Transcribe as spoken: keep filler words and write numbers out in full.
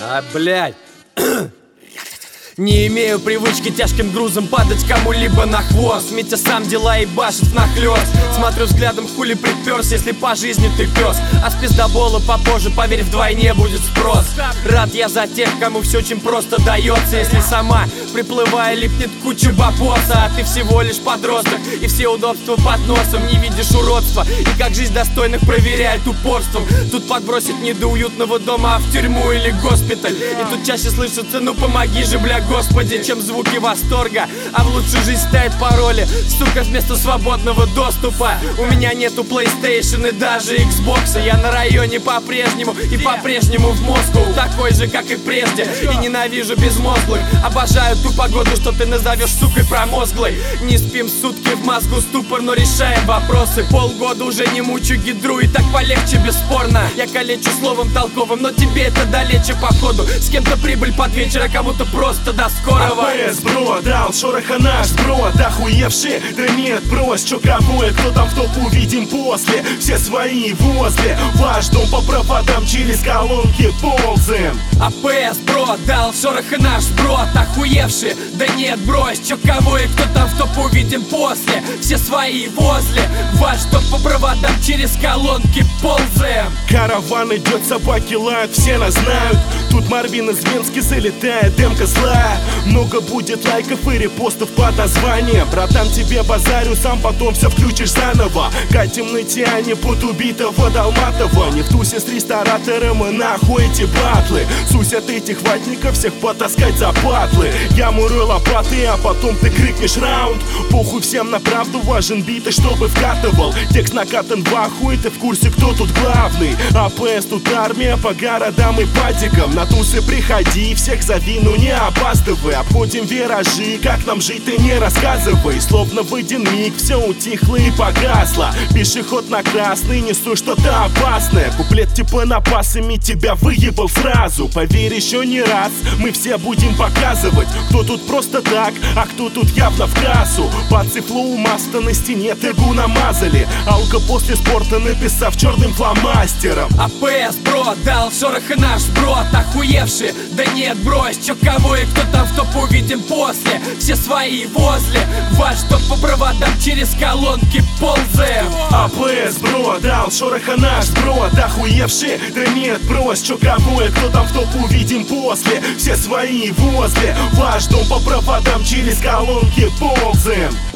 А, блядь. Не имею привычки тяжким грузом падать кому-либо на хвост. Митя сам дела и башит внахлёст. Смотрю взглядом, хули приперс, если по жизни ты пес. А с пиздобола попозже, поверь, вдвойне будет спрос. Рад я за тех, кому все очень просто дается. Если сама, приплывая, липнет куча бабоса. А ты всего лишь подросток, и все удобства под носом. Не видишь уродства, и как жизнь достойных проверяет упорством. Тут подбросит не до уютного дома, а в тюрьму или госпиталь. И тут чаще слышится: ну помоги же, бля, Господи, чем звуки восторга. А в лучшую жизнь ставят пароли, сука, вместо свободного доступа. У меня нету PlayStation и даже Xbox. Я на районе по-прежнему и по-прежнему в Москву. Такой же, как и прежде, и ненавижу безмозглых. Обожаю ту погоду, что ты назовешь сукой промозглой. Не спим сутки, в мозгу ступор, но решаем вопросы. Полгода уже не мучу гидру, и так полегче, бесспорно. Я калечу словом толковым, но тебе это далече походу. С кем-то прибыль под вечер, а кому-то просто до скорого. АПС, бро, дал шороха наш, бро, охуевший. Да нет, брось, чё кого и кто там в топ увидим после. Все свои возле, ваш дом по проводам через колонки ползаем. АПС, бро, дал шороха наш, бро, охуевший. Да нет, брось, чё кого и кто там в топ увидим после. Все свои возле, ваш дом по проводам через колонки ползаем. Караван идет, собаки лают, все нас знают. Тут Марвин из Венски залетает, демка злая. Много будет лайков и репостов под названием. Братан, тебе базарю, сам потом все включишь заново. Катим на Тиане под убитого Долматова. Не в тусе с ресторатором и нахуй эти батлы. Сусь от этих ватников всех потаскать за патлы. Я мурю лопаты, а потом ты крикнешь раунд. Похуй всем на правду, важен бит, и чтобы вкатывал. Текст накатан в ахуй, ты в курсе, кто тут главный. АПС тут армия по городам и падикам. На тусы приходи, всех зови, ну не опаздывай. Обходим виражи, как нам жить, ты не рассказывай. Словно в один миг все утихло и погасло. Пешеход на красный, несу что-то опасное. Куплет типа напасами тебя выебал сразу. Поверь, еще не раз мы все будем показывать, кто тут просто так, а кто тут явно в кассу. По цифлу маста на стене тегу намазали. Алка после спорта написав черным фломастером. АПС, бро, дал шороха наш, бро, охуевший. Да нет, брось, чё кого и кто там в топ увидим после. Все свои возле, ваш топ по проводам через колонки ползаем. АПС, бро, дал шороха наш, бро, охуевший. Да нет, брось, чё кого и кто там в топ увидим после. Все свои возле, ваш дом по проводам через колонки ползаем.